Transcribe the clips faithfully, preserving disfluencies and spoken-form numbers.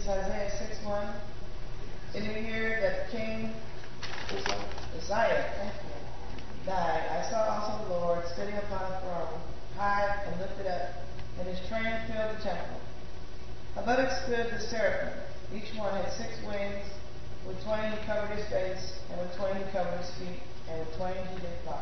is Isaiah six one. In the year that King Uzziah died, I saw also the Lord sitting upon a throne, high and lifted up, and his train filled the temple. Above it stood the seraphim. Each one had six wings. With twain he covered his face, and with twain he covered his feet, and with twain he did fly.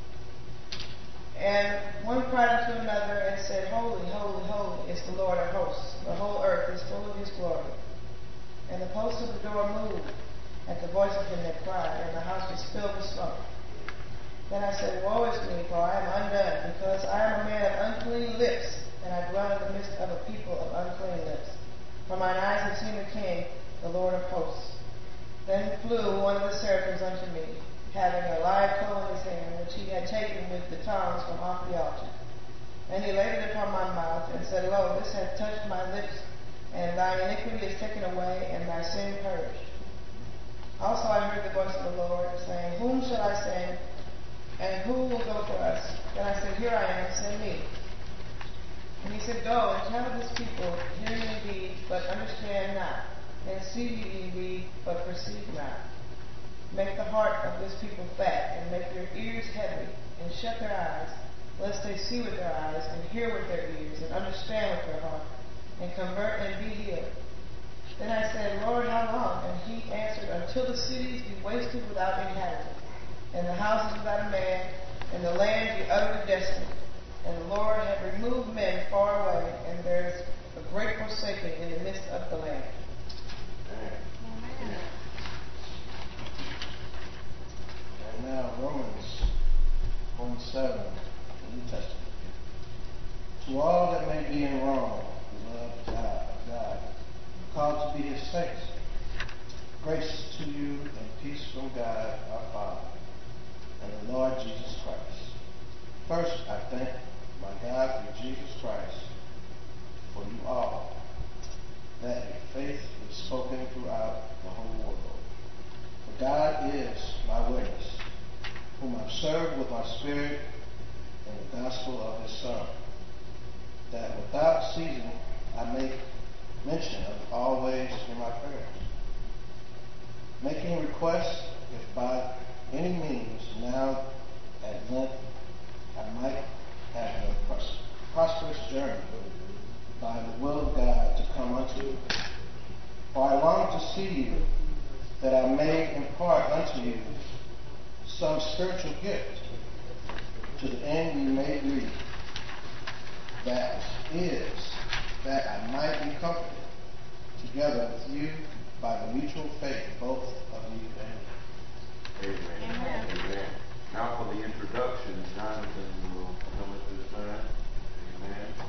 And one cried unto another and said, Holy, holy, holy is the Lord of hosts. The whole earth is full of his glory. And the posts of the door moved at the voice of him that cried, and the house was filled with smoke. Then I said, Woe is me, for I am undone, because I am a man of unclean lips, and I dwell in the midst of a people of unclean lips. For mine eyes have seen the King, the Lord of hosts. Then flew one of the seraphims unto me, having a live coal in his hand, which he had taken with the tongs from off the altar. And he laid it upon my mouth, and said, Lo, this hath touched my lips, and thine iniquity is taken away, and thy sin purged. Also I heard the voice of the Lord, saying, Whom shall I send, and who will go for us? Then I said, Here I am, send me. And he said, Go and tell this people, hear ye indeed, but understand not, and see ye indeed, but perceive not. Make the heart of this people fat, and make their ears heavy, and shut their eyes, lest they see with their eyes, and hear with their ears, and understand with their heart, and convert and be healed. Then I said, Lord, how long? And he answered, Until the cities be wasted without inhabitants, and the houses without a man, and the land be utterly desolate. And the Lord hath removed men far away, and there is a great forsaking in the midst of the land. Amen. And now Romans one seven, the New Testament. To all that may be in Rome, who love God, God, called to be his saints, grace to you and peace from God our Father and the Lord Jesus Christ. First, I thank my God through Jesus Christ for you all, that your faith is spoken throughout the whole world. For God is my witness, whom I've served with my spirit in the gospel of his Son, that without ceasing I make mention of always in my prayers, making request if by any means now at length I might have a pros- prosperous journey by the will of God to come unto you. For I long to see you, that I may impart unto you some spiritual gift, to the end you may agree, that is, that I might be comforted together with you by the mutual faith both of you and me. Amen. Amen. Amen. Now for the introduction, Jonathan will come at this time. Amen.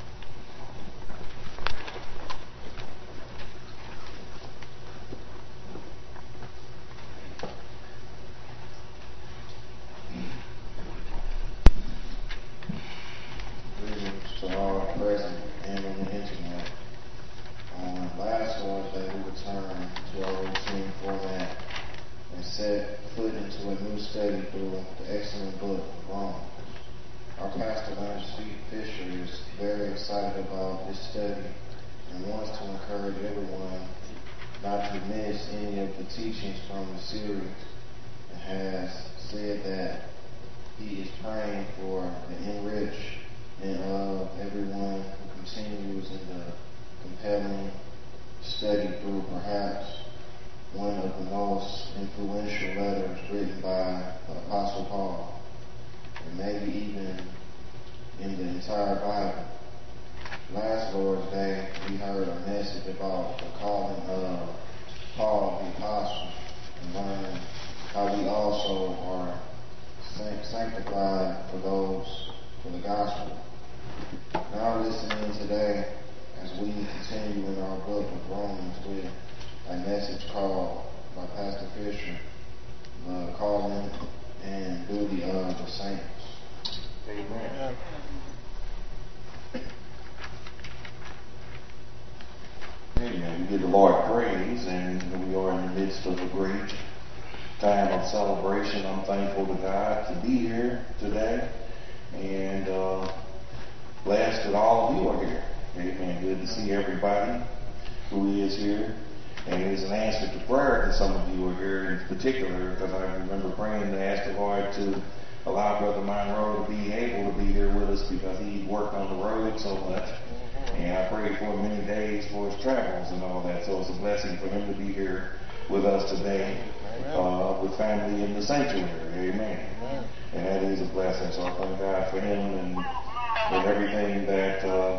Greetings to all present and on the internet. On last Wednesday, we returned to our routine format and set foot into a new study through the excellent book of Romans. Our pastor, Leonard C. Fisher, is very excited about this study and wants to encourage everyone not to miss any of the teachings from the series, and has said that he is praying for the enrichment of everyone who continues in the compelling study through perhaps one of the most influential letters written by the Apostle Paul, and maybe even in the entire Bible. Last Lord's Day, we heard a message about the calling of Paul the Apostle, and learned how we also are sanctified for those, for the gospel. Now listen in today as we continue in our book of Romans with a message called by Pastor Fisher, The Calling and Duty of the Saints. Amen. Amen. We give the Lord praise, and we are in the midst of a great time of celebration. I'm thankful to God to be here today, and uh, blessed that all of you are here. Amen. Good to see everybody. who he is here. And it is an answer to prayer that some of you are here in particular, because I remember praying to ask the Lord to allow Brother Monroe to be able to be here with us because he worked on the road so much. And I prayed for him many days for his travels and all that. So it's a blessing for him to be here with us today uh, with family in the sanctuary. Amen. And that is a blessing. So I thank God for him and for everything that uh,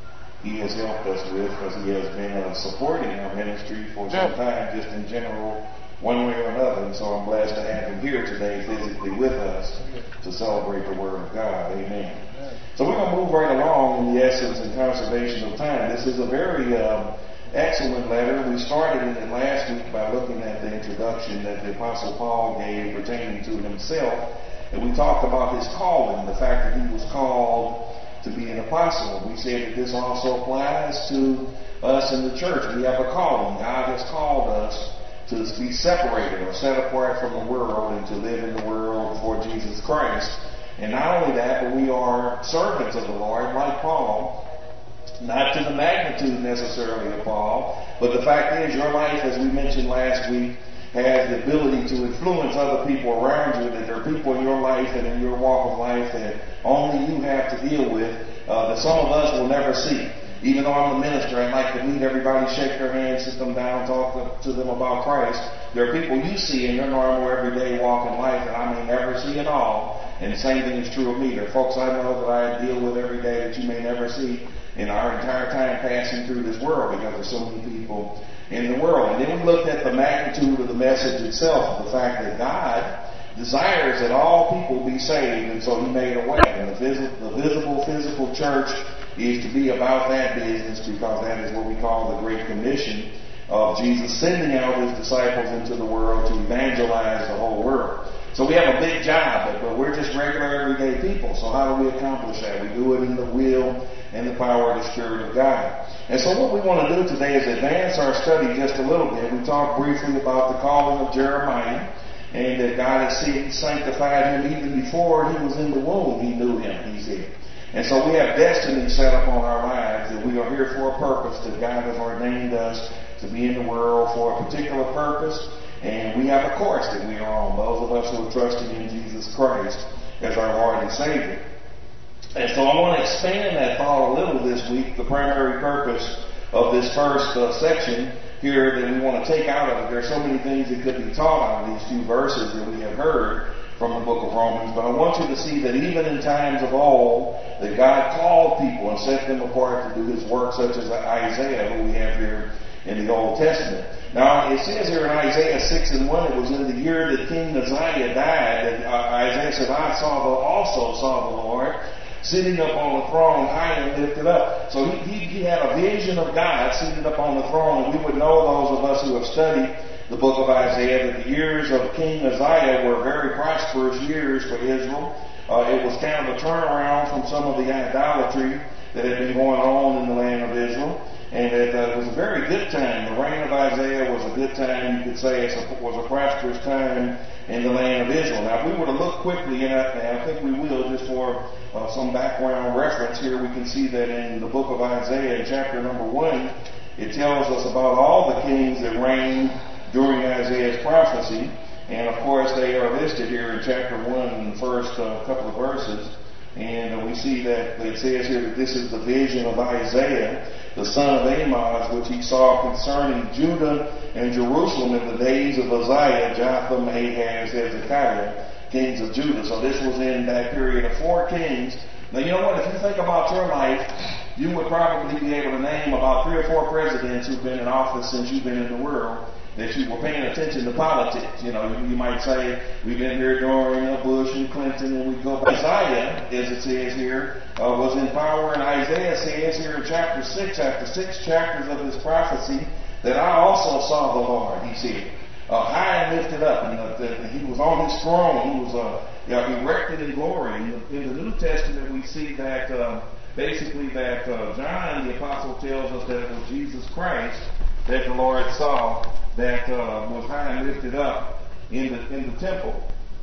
he has helped us with, because he has been uh, supporting our ministry for some time, just in general, one way or another. And so I'm blessed to have him here today physically with us to celebrate the Word of God. Amen. So we're going to move right along in the essence and conservation of time. This is a very um, excellent letter. We started in it last week by looking at the introduction that the Apostle Paul gave pertaining to himself. And we talked about his calling, the fact that he was called to be an apostle. We said that this also applies to us in the church. We have a calling. God has called us to be separated or set apart from the world and to live in the world for Jesus Christ. And not only that, but we are servants of the Lord, like Paul. Not to the magnitude necessarily of Paul, but the fact is your life, as we mentioned last week, has the ability to influence other people around you, that there are people in your life and in your walk of life that only you have to deal with, uh, that some of us will never see. Even though I'm the minister, I like to meet everybody, shake their hands, sit them down, talk to, to them about Christ. There are people you see in your normal everyday walk in life that I may never see at all. And the same thing is true of me. There are folks I know that I deal with every day that you may never see in our entire time passing through this world, because there's so many people in the world. And then we looked at the magnitude of the message itself, the fact that God desires that all people be saved, and so he made a way. And the, vis- the visible, physical church is to be about that business, because that is what we call the Great Commission of Jesus sending out his disciples into the world to evangelize the whole world. So we have a big job, but we're just regular everyday people. So how do we accomplish that? We do it in the will and the power of the Spirit of God. And so what we want to do today is advance our study just a little bit. We talked briefly about the calling of Jeremiah, and that God has sanctified him even before he was in the womb. He knew him, he said. And so we have destiny set up on our lives, that we are here for a purpose, that God has ordained us to be in the world for a particular purpose. And we have a course that we are on, those of us who are trusting in Jesus Christ as our Lord and Savior. And so I want to expand that thought a little this week. The primary purpose of this first uh, section here that we want to take out of it, there are so many things that could be taught out of these few verses that we have heard from the book of Romans. But I want you to see that even in times of old, that God called people and set them apart to do his work, such as Isaiah, who we have here in the Old Testament. Now, it says here in Isaiah six and one, it was in the year that King Uzziah died, and uh, Isaiah said, I saw the, also saw the Lord sitting up on the throne, high and lifted up. So he, he, he had a vision of God seated up on the throne, and we would know, those of us who have studied the book of Isaiah, that the years of King Uzziah were very prosperous years for Israel. Uh, it was kind of a turnaround from some of the idolatry that had been going on in the land of Israel. And it uh, was a very good time. The reign of Isaiah was a good time. You could say it was a prosperous time in the land of Israel. Now, if we were to look quickly at that, I think we will, just for uh, some background reference here, we can see that in the book of Isaiah, in chapter number one, it tells us about all the kings that reigned during Isaiah's prophecy. And, of course, they are listed here in chapter one in the first uh, couple of verses. And uh, we see that it says here that this is the vision of Isaiah, the son of Amoz, which he saw concerning Judah and Jerusalem in the days of Uzziah, Jotham, Ahaz, Hezekiah, kings of Judah. So this was in that period of four kings. Now, you know what? If you think about your life, you would probably be able to name about three or four presidents who've been in office since you've been in the world, that you were paying attention to politics. You know, you, you might say, we've been here during uh, Bush and Clinton, and we go back. Isaiah, as it says here, uh, was in power, and Isaiah says here in chapter six, after six chapters of his prophecy, that I also saw the Lord, he said, uh, high and lifted up, and uh, the, he was on his throne. He was uh, you know, erected in glory. In the, in the New Testament, we see that uh, basically that uh, John, the apostle, tells us that it was Jesus Christ that the Lord saw that uh, was high and lifted up in the in the temple.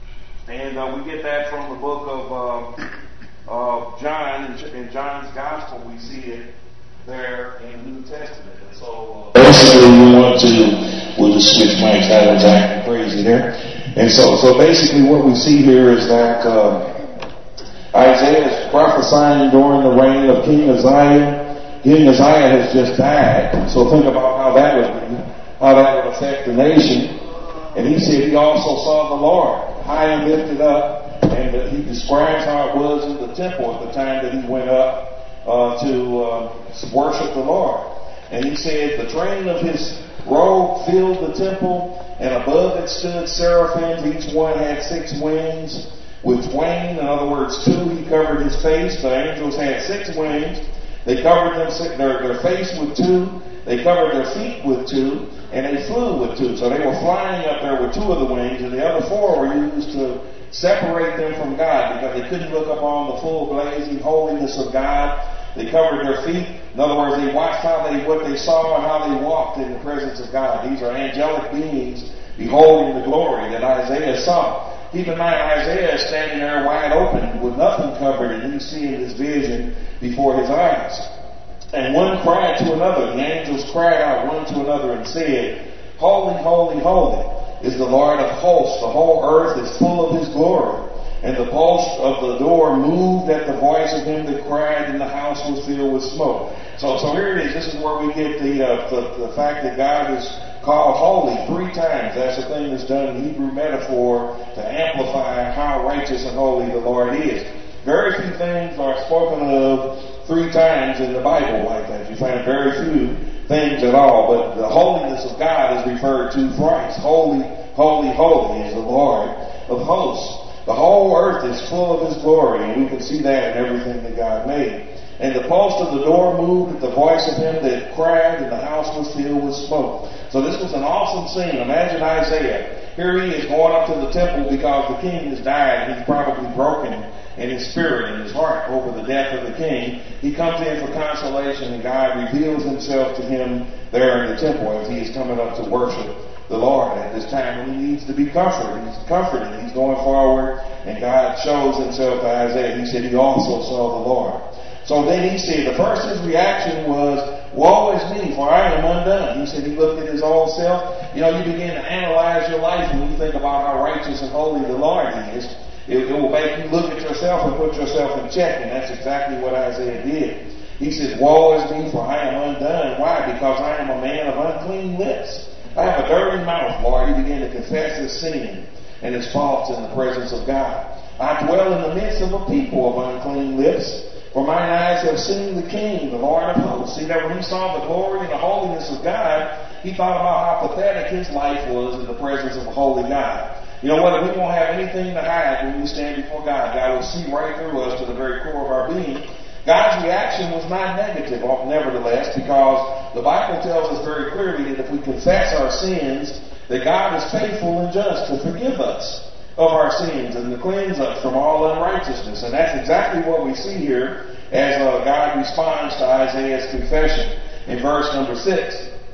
And uh, we get that from the book of uh, uh, John. In John's Gospel, we see it there in the New Testament. And so, uh, basically, we want to, we'll just switch mics. I was acting crazy there. And so, so basically, what we see here is that uh, Isaiah is prophesying during the reign of King Uzziah. King Uzziah has just died. So think about how that would be, how that would affect the nation. And he said he also saw the Lord high and lifted up. And uh, he describes how it was in the temple at the time that he went up uh, to uh, worship the Lord. And he said the train of his robe filled the temple, and above it stood seraphims. Each one had six wings. With twain, in other words, two, he covered his face. The angels had six wings. They covered them, their, their face with two. They covered their feet with two. And they flew with two. So they were flying up there with two of the wings, and the other four were used to separate them from God because they couldn't look upon the full blazing holiness of God. They covered their feet. In other words, they watched how they, what they saw and how they walked in the presence of God. These are angelic beings beholding the glory that Isaiah saw. Keep in mind, Isaiah is standing there wide open with nothing covered, and he's seeing this vision before his eyes. And one cried to another. The angels cried out one to another and said, Holy, holy, holy is the Lord of hosts. The whole earth is full of his glory. And the post of the door moved at the voice of him that cried, and the house was filled with smoke. So, so here it is. This is where we get the, uh, the, the fact that God is called holy three times. That's the thing that's done in Hebrew metaphor to amplify how righteous and holy the Lord is. Very few things are spoken of three times in the Bible like that. You find very few things at all. But the holiness of God is referred to thrice. Holy, holy, holy is the Lord of hosts. The whole earth is full of his glory, and we can see that in everything that God made. And the post of the door moved at the voice of him that cried, and the house was filled with smoke. So this was an awesome scene. Imagine Isaiah. Here he is going up to the temple because the king has died, and he's probably broken in his spirit and his heart over the death of the king. He comes in for consolation, and God reveals himself to him there in the temple as he is coming up to worship the Lord at this time when he needs to be comforted. He's comforted. He's going forward, and God shows himself to Isaiah. He said he also saw the Lord. So then he said, the first his reaction was, woe is me, for I am undone. He said he looked at his own self. You know, you begin to analyze your life when you think about how righteous and holy the Lord is. It, it will make you look at yourself and put yourself in check, and that's exactly what Isaiah did. He said, woe is me, for I am undone. Why? Because I am a man of unclean lips. I have a dirty mouth, Lord. He began to confess his sin and his faults in the presence of God. I dwell in the midst of a people of unclean lips, for mine eyes have seen the King, the Lord of hosts. See, that when he saw the glory and the holiness of God, he thought about how pathetic his life was in the presence of a holy God. You know what? We won't have anything to hide when we stand before God. God will see right through us to the very core of our being. God's reaction was not negative, nevertheless, because the Bible tells us very clearly that if we confess our sins, that God is faithful and just to forgive us of our sins and to cleanse us from all unrighteousness. And that's exactly what we see here as uh, God responds to Isaiah's confession. In verse number six,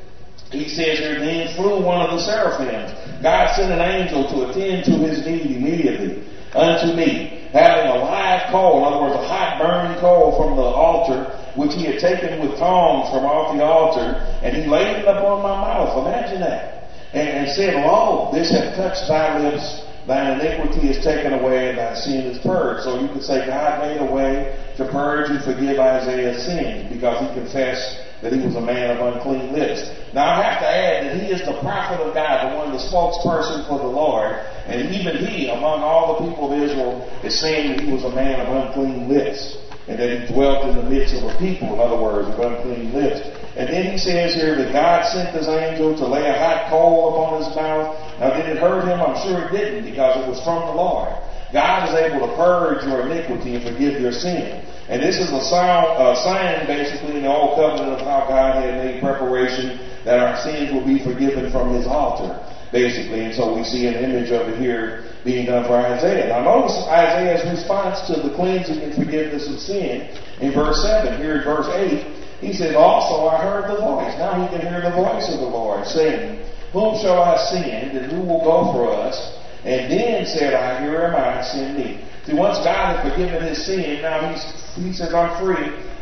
he says here, then flew one of the seraphims. God sent an angel to attend to his need immediately unto me, having a live coal, in other words, a hot burning coal from the altar, which he had taken with tongs from off the altar, and he laid it upon my mouth. Imagine that. And, and said, lo, this hath touched thy lips, thine iniquity is taken away, and thy sin is purged. So you could say God made a way to purge and forgive Isaiah's sins because he confessed that he was a man of unclean lips. Now I have to add that he is the prophet of God, the one, the spokesperson for the Lord, and even he, among all the people of Israel, is saying that he was a man of unclean lips, and that he dwelt in the midst of a people, in other words, of unclean lips. And then he says here that God sent his angel to lay a hot coal upon his mouth. Now did it hurt him? I'm sure it didn't, because it was from the Lord. God is able to purge your iniquity and forgive your sin. And this is a sign, uh, sign basically in the Old Covenant of how God had made preparation that our sins will be forgiven from his altar, basically. And so we see an image of it here being done for Isaiah. Now notice Isaiah's response to the cleansing and forgiveness of sin in verse seven. Here in verse eight, he says, also I heard the voice. Now he can hear the voice of the Lord saying, whom shall I send, and who will go for us? And then said I, here am I, send me. See, once God had forgiven his sin, now he's, he says, I'm free.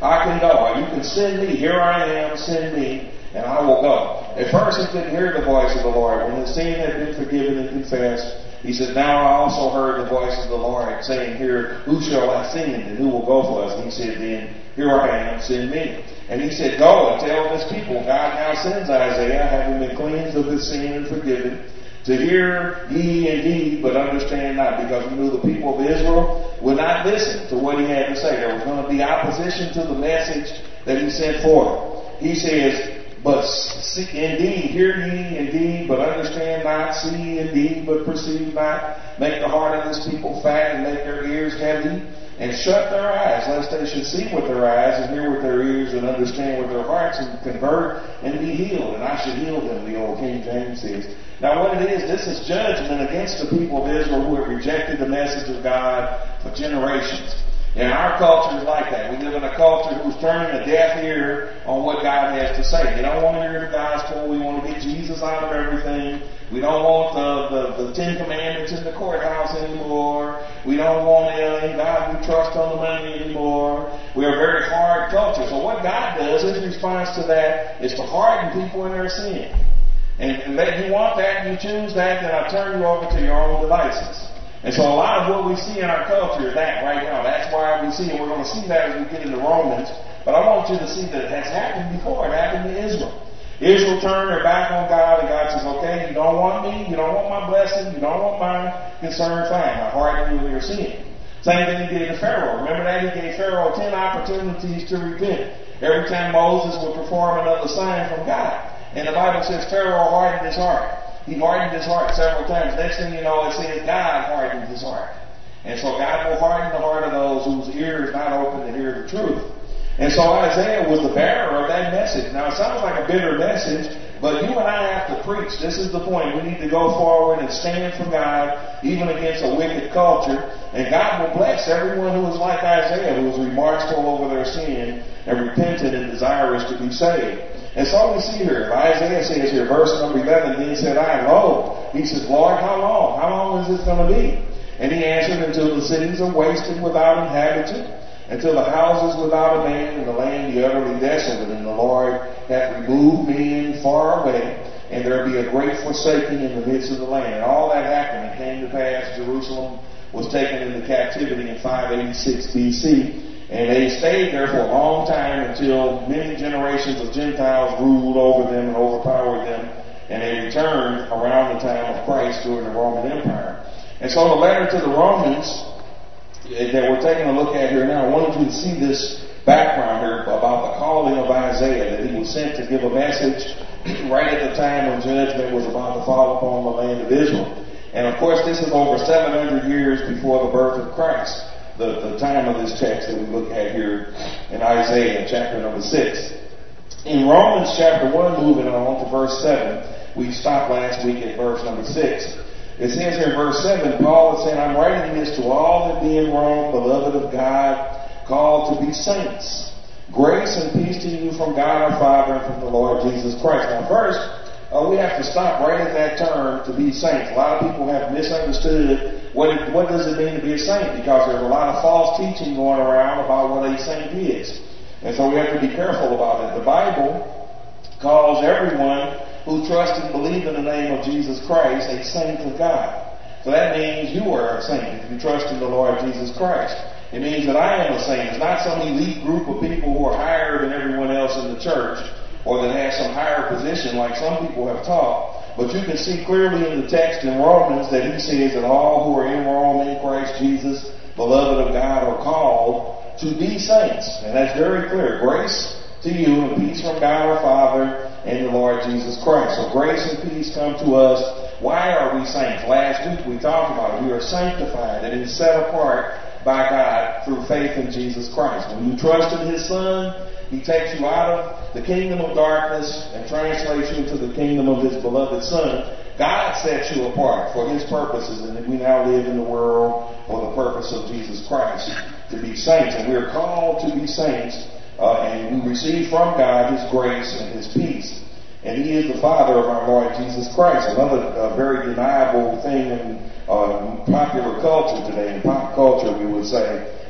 I can go. Or you can send me. Here I am, send me, and I will go. At first he couldn't hear the voice of the Lord. When his sin had been forgiven and confessed, he said, now I also heard the voice of the Lord saying here, who shall I send and who will go for us? And he said, then, here I am, send me. And he said, go and tell this people, God now sends Isaiah, having been cleansed of his sin and forgiven, to hear ye indeed, but understand not, because he knew the people of Israel would not listen to what he had to say. There was going to be opposition to the message that he sent forth. He says, but see, indeed, hear ye indeed, but understand not, see indeed, but perceive not, make the heart of this people fat, and make their ears heavy, and shut their eyes, lest they should see with their eyes, and hear with their ears, and understand with their hearts, and convert, and be healed. And I should heal them, the old King James says. Now what it is, this is judgment against the people of Israel who have rejected the message of God for generations. And our culture is like that. We live in a culture who's turning a deaf ear on what God has to say. They don't want to hear the gospel. We want to get Jesus out of everything. We don't want the, the, the Ten Commandments in the courthouse anymore. We don't want uh, in God we trust on the money anymore. We're a very hard culture. So what God does, his response to that is to harden people in their sin. And, and that you want that and you choose that, then I turn you over to your own devices. And so a lot of what we see in our culture is that right now. That's why we see, and we're going to see that as we get into Romans. But I want you to see that it has happened before. It happened to Israel. Israel turned their back on God, and God says, okay, you don't want me, you don't want my blessing, you don't want my concern, fine. I harden you in your sin. Same thing he did to Pharaoh. Remember that? He gave Pharaoh ten opportunities to repent. Every time Moses would perform another sign from God. And the Bible says Pharaoh hardened his heart. He hardened his heart several times. Next thing you know, it says God hardened his heart. And so God will harden the heart of those whose ear is not open to hear the truth. And so Isaiah was the bearer of that message. Now it sounds like a bitter message, but you and I have to preach. This is the point. We need to go forward and stand for God, even against a wicked culture. And God will bless everyone who is like Isaiah, who is remorseful over their sin and repentant and desirous to be saved. And so we see here, Isaiah says here, verse number eleven, then said I, lo, he says, Lord, how long? How long is this going to be? And he answered, until the cities are wasted without inhabitant, until the houses without a man, and the land be utterly desolate, and the Lord hath removed men far away, and there be a great forsaking in the midst of the land. And all that happened, and came to pass, Jerusalem was taken into captivity in five eighty-six B C, and they stayed there for a long time until many generations of Gentiles ruled over them and overpowered them. And they returned around the time of Christ during the Roman Empire. And so the letter to the Romans that we're taking a look at here now, I wanted you to see this background here about the calling of Isaiah, that he was sent to give a message right at the time when judgment was about to fall upon the land of Israel. And of course, this is over seven hundred years before the birth of Christ. The, the time of this text that we look at here in Isaiah chapter number six. In Romans chapter one, moving on to verse seven, we stopped last week at verse number six. It says here in verse seven, Paul is saying, I'm writing this to all that be in Rome, beloved of God, called to be saints. Grace and peace to you from God our Father and from the Lord Jesus Christ. Now first, uh, we have to stop right at that term, to be saints. A lot of people have misunderstood What, it, what does it mean to be a saint? Because there's a lot of false teaching going around about what a saint is. And so we have to be careful about it. The Bible calls everyone who trusts and believes in the name of Jesus Christ a saint of God. So that means you are a saint if you trust in the Lord Jesus Christ. It means that I am a saint. It's not some elite group of people who are higher than everyone else in the church, or that have some higher position like some people have taught. But you can see clearly in the text in Romans that he says that all who are in Rome in Christ Jesus, beloved of God, are called to be saints. And that's very clear. Grace to you and peace from God our Father and the Lord Jesus Christ. So grace and peace come to us. Why are we saints? Last week we talked about it. We are sanctified and is set apart by God through faith in Jesus Christ. When you trust in His Son, He takes you out of the kingdom of darkness and translates you into the kingdom of His beloved Son. God sets you apart for His purposes, and we now live in the world for the purpose of Jesus Christ, to be saints. And we are called to be saints, uh, and we receive from God His grace and His peace. And He is the Father of our Lord Jesus Christ. Another uh, very deniable thing in uh, popular culture today, in pop culture we would say,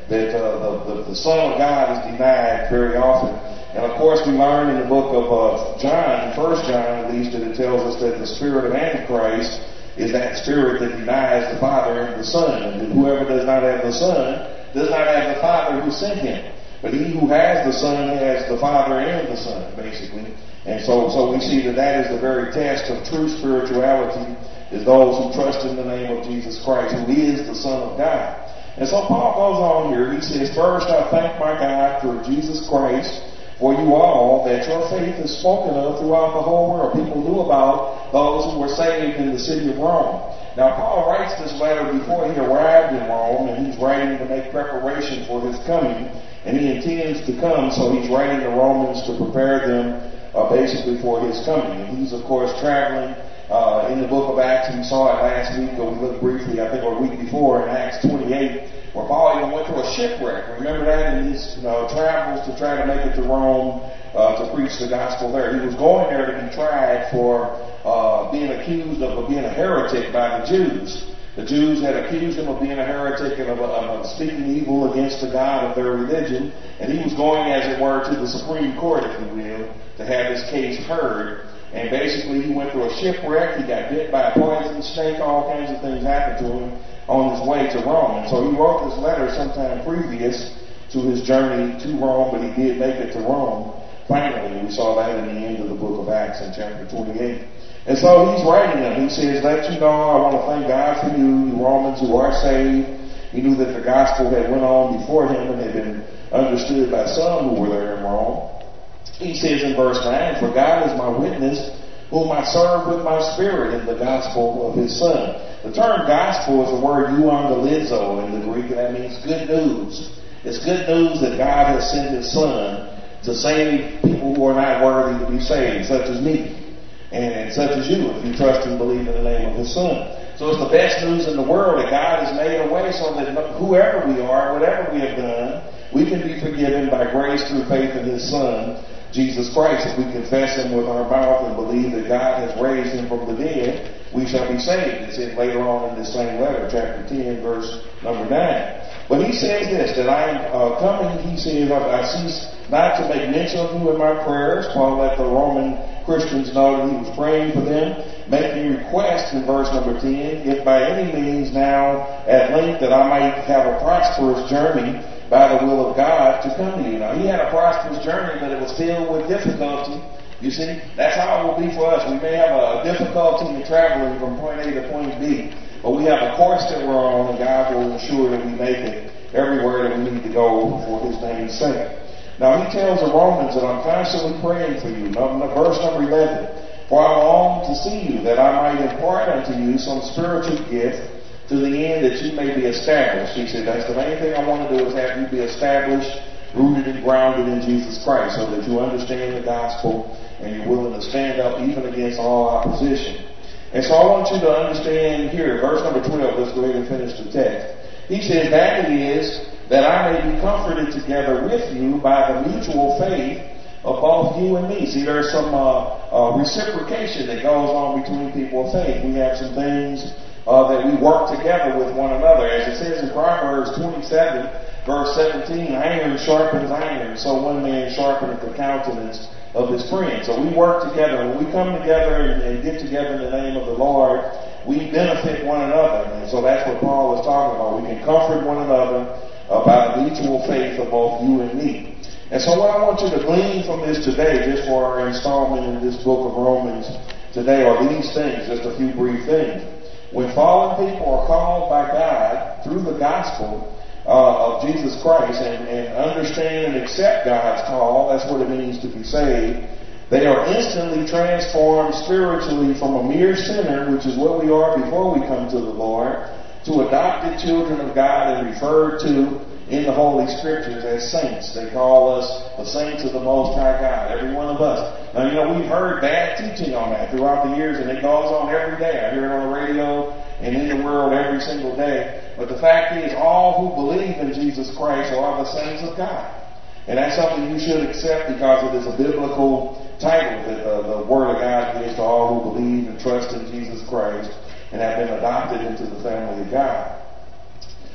that uh, the, the, the Son of God is denied very often. And of course we learn in the book of uh, John, First John at least, that it tells us that the spirit of Antichrist is that spirit that denies the Father and the Son. And that whoever does not have the Son does not have the Father who sent him. But he who has the Son has the Father and the Son, basically. And so, so we see that that is the very test of true spirituality, is those who trust in the name of Jesus Christ, who is the Son of God. And so Paul goes on here. He says, first, I thank my God for Jesus Christ, for you all, that your faith is spoken of throughout the whole world. People knew about those who were saved in the city of Rome. Now, Paul writes this letter before he arrived in Rome, and he's writing to make preparation for his coming, and he intends to come, so he's writing the Romans to prepare them uh, basically for his coming. And he's, of course, traveling uh, in the book of Acts. We saw it last week, or we looked briefly, I think, a week before in Acts twenty-eight, where Paul even went through a shipwreck. Remember that in his you know, travels to try to make it to Rome uh, to preach the gospel there. He was going there to be tried for uh, being accused of being a heretic by the Jews. The Jews had accused him of being a heretic and of, of speaking evil against the God of their religion. And he was going, as it were, to the Supreme Court, if you will, to have his case heard. And basically he went through a shipwreck. He got bit by a poison snake. All kinds of things happened to him on his way to Rome. And so he wrote this letter sometime previous to his journey to Rome, but he did make it to Rome finally. We saw that in the end of the book of Acts in chapter twenty-eight. And so he's writing them. He says, let you know, I want to thank God for you, you Romans who are saved. He knew that the gospel had went on before him and had been understood by some who were there in Rome. He says in verse nine, for God is my witness, whom I serve with my spirit in the gospel of his Son. The term gospel is the word euangelizo in the Greek, and that means good news. It's good news that God has sent his Son to save people who are not worthy to be saved, such as me. And such as you, if you trust and believe in the name of his Son. So it's the best news in the world that God has made a way so that whoever we are, whatever we have done, we can be forgiven by grace through faith in his Son, Jesus Christ. If we confess him with our mouth and believe that God has raised him from the dead, we shall be saved. It's said later on in this same letter, chapter ten, verse number nine. But he says this, that I am uh, coming, he says, I cease not to make mention of you in my prayers. Paul let the Roman Christians know that he was praying for them, making request in verse number ten, if by any means now at length that I might have a prosperous journey by the will of God to come to you. Now he had a prosperous journey, but it was filled with difficulty. You see, that's how it will be for us. We may have a difficulty in traveling from point A to point B, but we have a course that we're on, and God will ensure that we make it everywhere that we need to go for his name's sake. Now he tells the Romans that I'm constantly praying for you. Verse number eleven. For I long to see you, that I might impart unto you some spiritual gift, to the end that you may be established. He said, that's the main thing I want to do, is have you be established, rooted and grounded in Jesus Christ, so that you understand the gospel and you're willing to stand up even against all opposition. And so I want you to understand here, verse number twelve, let's go ahead and finish the text. He says, that it is that I may be comforted together with you by the mutual faith of both you and me. See, there's some uh, uh, reciprocation that goes on between people of faith. We have some things uh, that we work together with one another. As it says in Proverbs twenty-seven, verse seventeen, iron sharpens iron, so one man sharpeneth the countenance of his friend. So we work together. When we come together and, and get together in the name of the Lord, we benefit one another. And so that's what Paul is talking about. We can comfort one another about the mutual faith of both you and me. And so what I want you to glean from this today, just for our installment in this book of Romans today, are these things, just a few brief things. When fallen people are called by God through the gospel uh, of Jesus Christ and, and understand and accept God's call, that's what it means to be saved, they are instantly transformed spiritually from a mere sinner, which is what we are before we come to the Lord, to adopted children of God and referred to in the Holy Scriptures as saints. They call us the saints of the Most High God, every one of us. Now, you know, we've heard bad teaching on that throughout the years, and it goes on every day. I hear it on the radio and in the world every single day. But the fact is, all who believe in Jesus Christ are the saints of God. And that's something you should accept because it is a biblical title that uh, the Word of God gives to all who believe and trust in Jesus Christ and have been adopted into the family of God.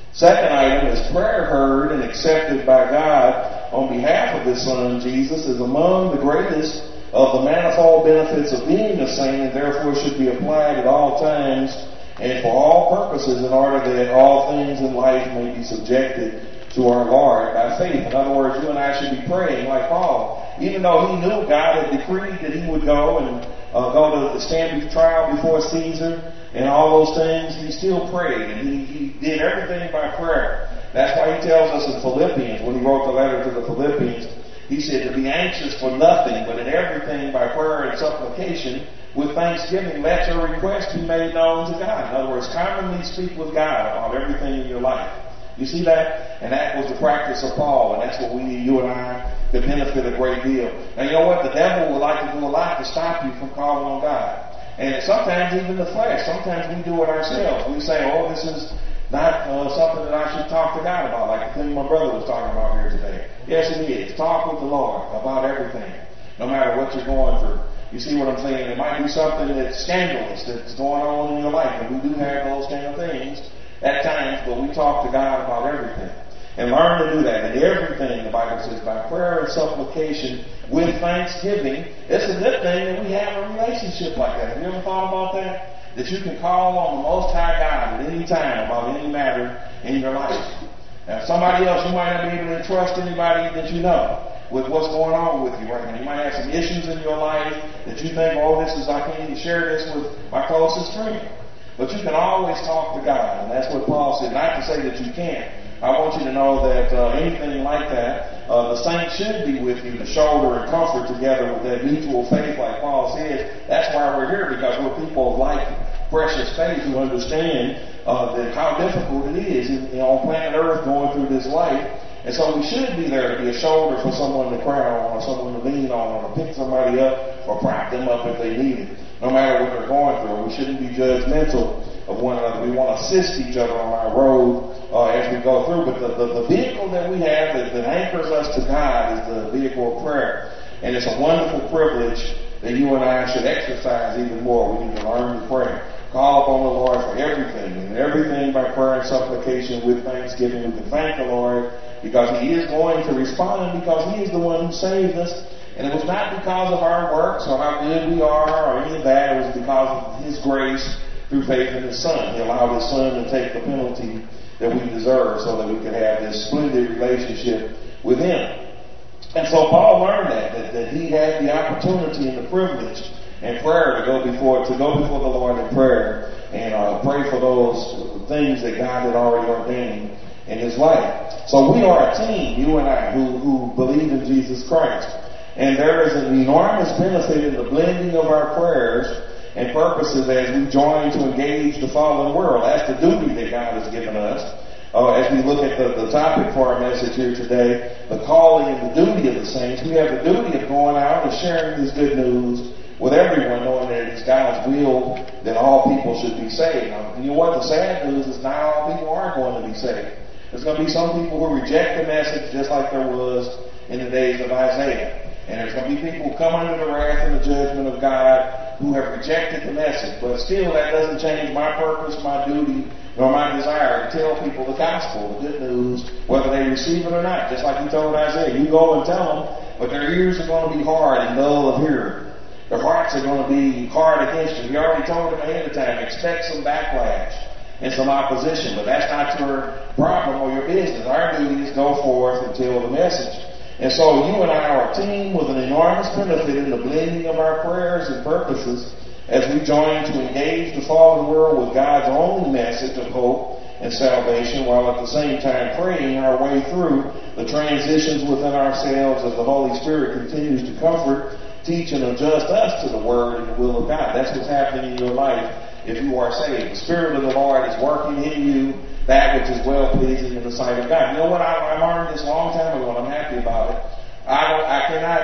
Second item is prayer heard and accepted by God on behalf of His Son Jesus is among the greatest of the manifold benefits of being a saint, and therefore should be applied at all times and for all purposes in order that all things in life may be subjected to our Lord by faith. In other words, you and I should be praying like Paul. Even though he knew God had decreed that he would go and uh, go to stand trial before Caesar and all those things, he still prayed, and he, he did everything by prayer. That's why he tells us in Philippians, when he wrote the letter to the Philippians, he said to be anxious for nothing, but in everything by prayer and supplication with thanksgiving, let your request be made known to God. In other words, commonly speak with God about everything in your life. You see that? And that was the practice of Paul, and that's what we, you and I, could benefit a great deal. And you know what? The devil would like to do a lot to stop you from calling on God. And sometimes even the flesh, sometimes we do it ourselves. We say, oh, this is not uh, something that I should talk to God about, like the thing my brother was talking about here today. Yes, it is. Talk with the Lord about everything, no matter what you're going through. You see what I'm saying? It might be something that's scandalous that's going on in your life, and we do have those kind of things at times, but we talk to God about everything. And learn to do that. And everything, the Bible says, by prayer and supplication with thanksgiving. It's a good thing that we have a relationship like that. Have you ever thought about that? That you can call on the Most High God at any time about any matter in your life. Now, somebody else, you might not be able to trust anybody that you know with what's going on with you right now. You might have some issues in your life that you think, oh, this is, I can't even share this with my closest friend. But you can always talk to God, and that's what Paul said. Not to say that you can't. I want you to know that uh, anything like that, uh, the saints should be with you to shoulder and comfort together with that mutual faith, like Paul says. That's why we're here, because we're people of like precious faith who understand uh, that how difficult it is in, you know, on planet Earth going through this life. And so we should be there to be a shoulder for someone to cry on, or someone to lean on, or pick somebody up, or prop them up if they need it. No matter what they're going through, we shouldn't be judgmental of one another. We want to assist each other on our road uh, as we go through. But the, the, the vehicle that we have that, that anchors us to God is the vehicle of prayer. And it's a wonderful privilege that you and I should exercise even more. We need to learn to pray. Call upon the Lord for everything, and everything by prayer and supplication with thanksgiving. We can thank the Lord because He is going to respond, because He is the one who saved us. And it was not because of our works or how good we are or any of that. It was because of His grace through faith in His Son. He allowed His Son to take the penalty that we deserve so that we could have this splendid relationship with Him. And so Paul learned that, that, that he had the opportunity and the privilege and prayer to go before to go before the Lord in prayer and uh, pray for those things that God had already ordained in his life. So we are a team, you and I, who, who believe in Jesus Christ. And there is an enormous benefit in the blending of our prayers and purposes as we join to engage the fallen world. That's the duty that God has given us. Uh, as we look at the, the topic for our message here today, the calling and the duty of the saints, we have the duty of going out and sharing this good news with everyone, knowing that it's God's will that all people should be saved. Now, you know what? The sad news is not all people are going to be saved. There's going to be some people who reject the message just like there was in the days of Isaiah. And there's going to be people who come under the wrath and the judgment of God who have rejected the message. But still, that doesn't change my purpose, my duty, nor my desire to tell people the gospel, the good news, whether they receive it or not. Just like He told Isaiah, you go and tell them, but their ears are going to be hard and dull of hearing. Their hearts are going to be hard against you. He already told them ahead of time, expect some backlash and some opposition. But that's not your problem or your business. Our duty is go forth and tell the message. And so you and I are a team with an enormous benefit in the blending of our prayers and purposes as we join to engage the fallen world with God's only message of hope and salvation, while at the same time praying our way through the transitions within ourselves as the Holy Spirit continues to comfort, teach, and adjust us to the Word and the will of God. That's what's happening in your life if you are saved. The Spirit of the Lord is working in you that which is well-pleasing in the sight of God. You know what? I, I learned this a long time ago, and I'm happy about it. I, don't, I cannot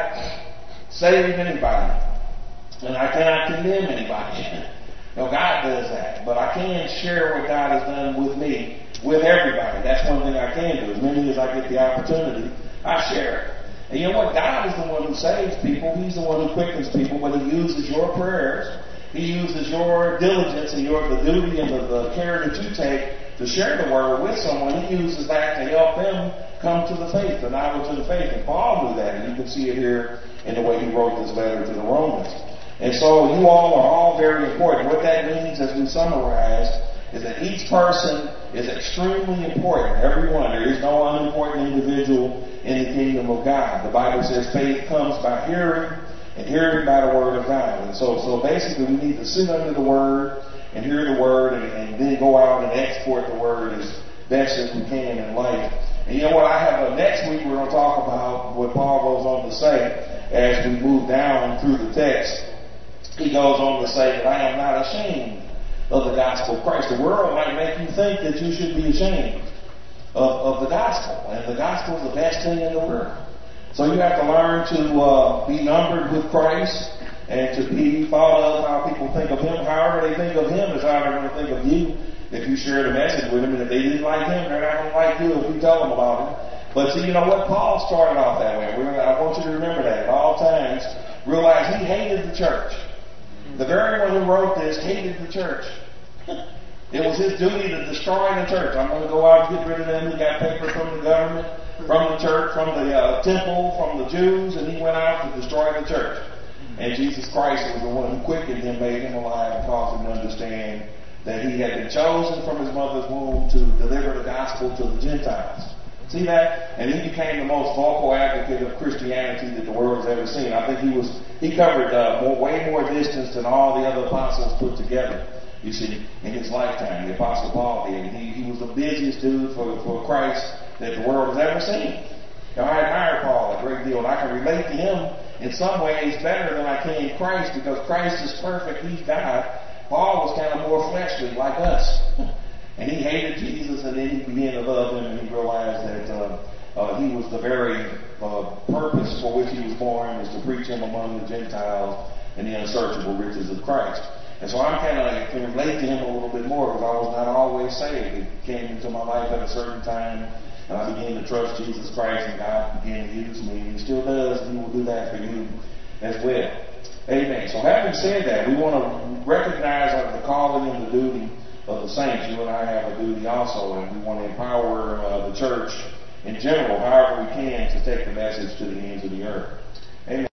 save anybody, and I cannot condemn anybody. No, God does that. But I can share what God has done with me, with everybody. That's one thing I can do. As many as I get the opportunity, I share it. And you know what? God is the one who saves people. He's the one who quickens people, but He uses your prayers. He uses your diligence and your the duty and the, the care that you take to share the word with someone, he uses that to help them come to the faith, the knowledge of the faith. And Paul knew that, and you can see it here in the way he wrote this letter to the Romans. And so you all are all very important. What that means, as we summarize, is that each person is extremely important. Everyone. There is no unimportant individual in the kingdom of God. The Bible says faith comes by hearing, and hearing by the word of God. And so, so basically we need to sit under the word and hear the word, and, and then go out and export the word as best as we can in life. And you know what? I have a, next week we're going to talk about what Paul goes on to say as we move down through the text. He goes on to say that I am not ashamed of the gospel of Christ. The world might make you think that you should be ashamed of, of the gospel. And the gospel is the best thing in the world. So you have to learn to uh, be numbered with Christ and to be thought of how people think of him. However they think of him is how they're going to think of you if you share the message with them. And if they didn't like him, they're not going to like you if you tell them about him. But see, you know what? Paul started off that way. We're, I want you to remember that at all times. Realize he hated the church. The very one who wrote this hated the church. It was his duty to destroy the church. I'm going to go out and get rid of them. He got paper from the government, from the church, from the uh, temple, from the Jews, and he went out to destroy the church. And Jesus Christ was the one who quickened him, made him alive, and caused him to understand that he had been chosen from his mother's womb to deliver the gospel to the Gentiles. See that? And he became the most vocal advocate of Christianity that the world has ever seen. I think he was he covered uh, more, way more distance than all the other apostles put together, you see, in his lifetime. The Apostle Paul did. He, he was the busiest dude for, for Christ that the world has ever seen. Now, I admire Paul a great deal, and I can relate to him in some ways better than I can Christ, because Christ is perfect. He's God. Paul was kind of more fleshly, like us. And he hated Jesus, and then he began to love him, and he realized that uh, uh, he was the very uh, purpose for which he was born, was to preach him among the Gentiles and the unsearchable riches of Christ. And so I'm kind of like, can relate to him a little bit more, because I was not always saved. It came into my life at a certain time, and I began to trust Jesus Christ, and God began to use me, and he still does, and he will do that for you as well. Amen. So having said that, we want to recognize the calling and the duty of the saints. You and I have a duty also, and we want to empower uh, the church in general, however we can, to take the message to the ends of the earth. Amen.